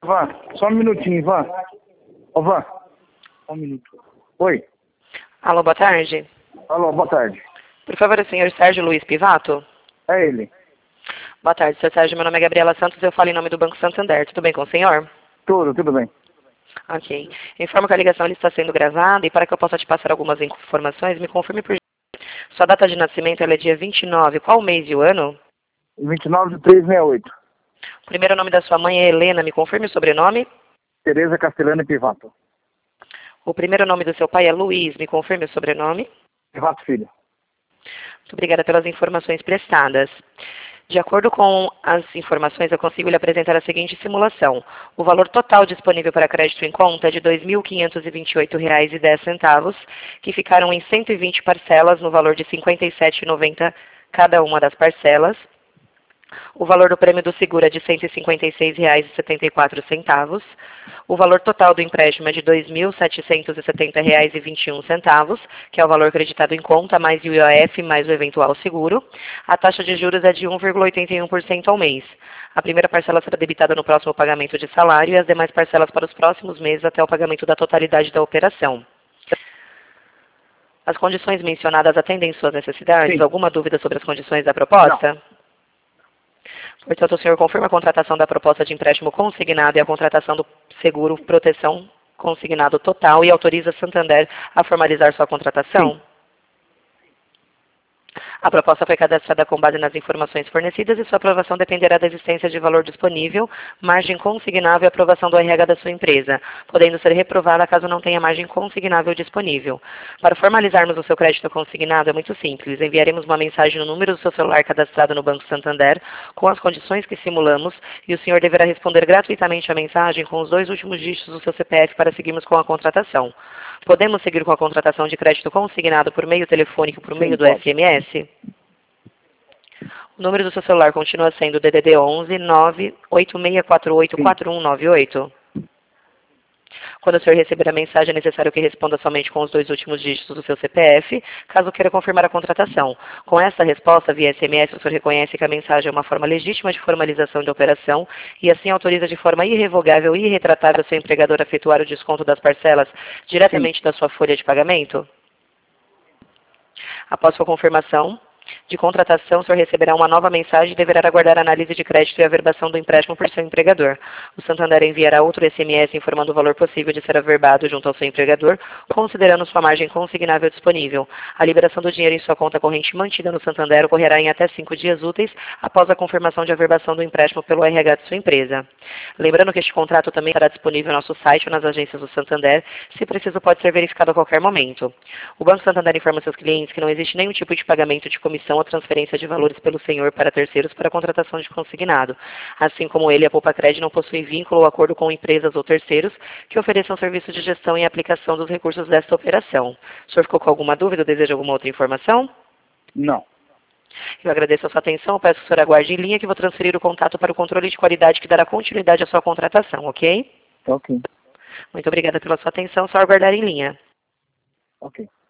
Vá, só um minutinho, vá. Ô, vá. Um minuto. Oi. Alô, boa tarde. Alô, boa tarde. Por favor, o senhor Sérgio Luiz Pivato? É ele. Boa tarde, senhor Sérgio. Meu nome é Gabriela Santos, eu falo em nome do Banco Santander. Tudo bem com o senhor? Tudo bem. Ok. Informo que a ligação está sendo gravada e para que eu possa te passar algumas informações, me confirme por gentileza. Sua data de nascimento ela é dia 29. Qual o mês e o ano? 29/3/68. O primeiro nome da sua mãe é Helena. Me confirme o sobrenome. Tereza Castellani Pivato. O primeiro nome do seu pai é Luiz. Me confirme o sobrenome. Pivato Filho. Muito obrigada pelas informações prestadas. De acordo com as informações, eu consigo lhe apresentar a seguinte simulação. O valor total disponível para crédito em conta é de R$ 2.528,10, que ficaram em 120 parcelas no valor de R$ 57,90 cada uma das parcelas. O valor do prêmio do seguro é de R$ 156,74. O valor total do empréstimo é de R$ 2.770,21, que é o valor acreditado em conta, mais o IOF, mais o eventual seguro. A taxa de juros é de 1,81% ao mês. A primeira parcela será debitada no próximo pagamento de salário e as demais parcelas para os próximos meses até o pagamento da totalidade da operação. As condições mencionadas atendem suas necessidades? Sim. Alguma dúvida sobre as condições da proposta? Não. Portanto, o senhor confirma a contratação da proposta de empréstimo consignado e a contratação do seguro proteção consignado total e autoriza Santander a formalizar sua contratação? Sim. A proposta foi cadastrada com base nas informações fornecidas e sua aprovação dependerá da existência de valor disponível, margem consignável e aprovação do RH da sua empresa, podendo ser reprovada caso não tenha margem consignável disponível. Para formalizarmos o seu crédito consignado é muito simples. Enviaremos uma mensagem no número do seu celular cadastrado no Banco Santander com as condições que simulamos e o senhor deverá responder gratuitamente a mensagem com os 2 últimos dígitos do seu CPF para seguirmos com a contratação. Podemos seguir com a contratação de crédito consignado por meio telefônico por meio do pode. SMS? O número do seu celular continua sendo DDD 11 98648 4198. Quando o senhor receber a mensagem, é necessário que responda somente com os 2 últimos dígitos do seu CPF, caso queira confirmar a contratação. Com essa resposta via SMS, o senhor reconhece que a mensagem é uma forma legítima de formalização da operação e assim autoriza de forma irrevogável e irretratável o seu empregador a efetuar o desconto das parcelas diretamente da sua folha de pagamento? Após sua confirmação de contratação, o senhor receberá uma nova mensagem e deverá aguardar a análise de crédito e averbação do empréstimo por seu empregador. O Santander enviará outro SMS informando o valor possível de ser averbado junto ao seu empregador, considerando sua margem consignável disponível. A liberação do dinheiro em sua conta corrente mantida no Santander ocorrerá em até 5 dias úteis após a confirmação de averbação do empréstimo pelo RH de sua empresa. Lembrando que este contrato também estará disponível no nosso site ou nas agências do Santander. Se preciso, pode ser verificado a qualquer momento. O Banco Santander informa seus clientes que não existe nenhum tipo de pagamento de comissão ou transferência de valores pelo senhor para terceiros para a contratação de consignado. Assim como ele, a Poupa-Cred não possui vínculo ou acordo com empresas ou terceiros que ofereçam serviço de gestão e aplicação dos recursos desta operação. O senhor ficou com alguma dúvida ou deseja alguma outra informação? Não. Eu agradeço a sua atenção, peço que o senhor aguarde em linha que vou transferir o contato para o controle de qualidade que dará continuidade à sua contratação, ok? Ok. Muito obrigada pela sua atenção, só aguardar em linha. Ok.